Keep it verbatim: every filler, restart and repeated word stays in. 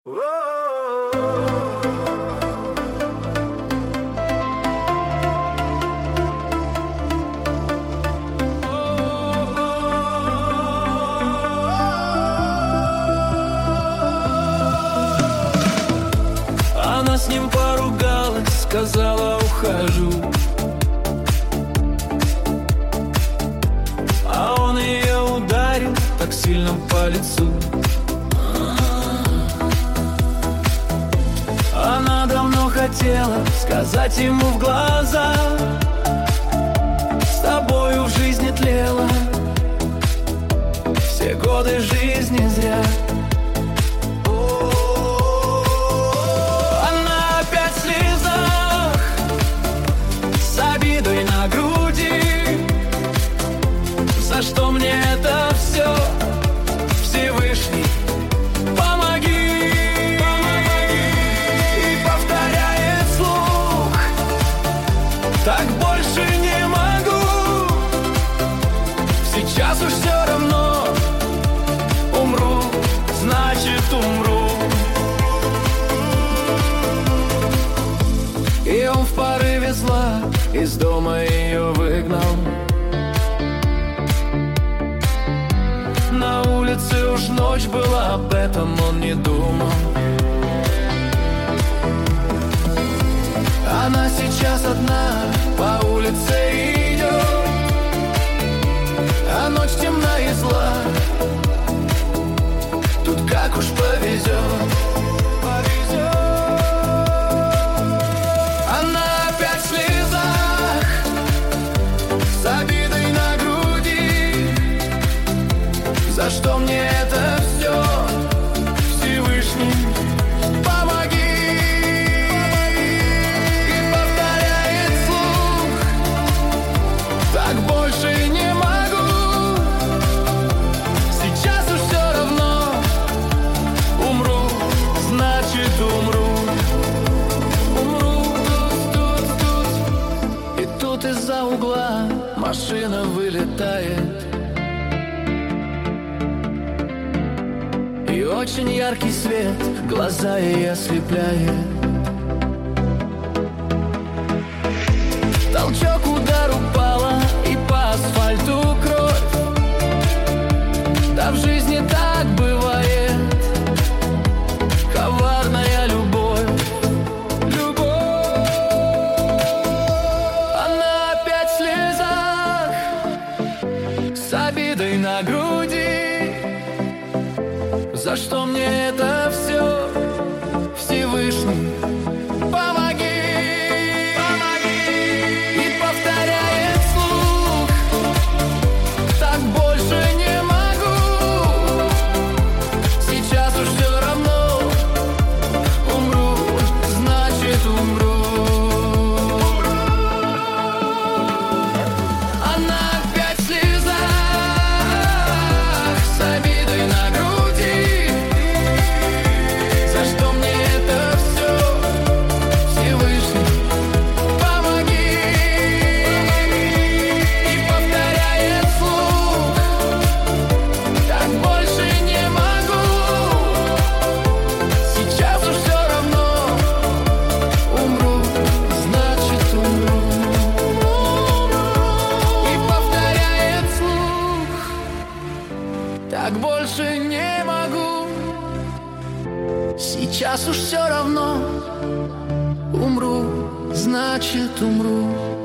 Она с ним поругалась, сказала: ухожу. А он ее ударил так сильно по лицу. Она давно хотела сказать ему в глаза: с тобою в жизни тлела все годы жизни зря. Она опять в слезах, с обидой на груди. За что мне это все, Всевышний, помоги, помоги. И повторяет вслух: так больше не могу. Сейчас уж все равно умру, значит умру. И он в порыве зла из дома ее выгнал. На улице уж ночь была, об этом он не думал. Она сейчас одна по улице идет, а ночь темна и зла. Тут как уж повезет, повезет. Она опять в слезах, с обидой на груди. За что мне это все, Всевышний, помоги. И повторяет вслух: так больше не могу. Сейчас уж все равно умру, значит умру. Умру. И тут из-за угла машина вылетает. И очень яркий свет глаза ей ослепляет. Толчок, удар, упала, и по асфальту кровь. Да в жизни так бывает, коварная любовь, любовь. Она опять в слезах, с обидой на груди. За что мне это все, Всевышний, помоги, помоги. И повторяет вслух: так больше не могу. Сейчас уж все равно умру, значит умру. Она опять в слезах, с обидой на груди. Так больше не могу. Сейчас уж все равно умру, значит умру.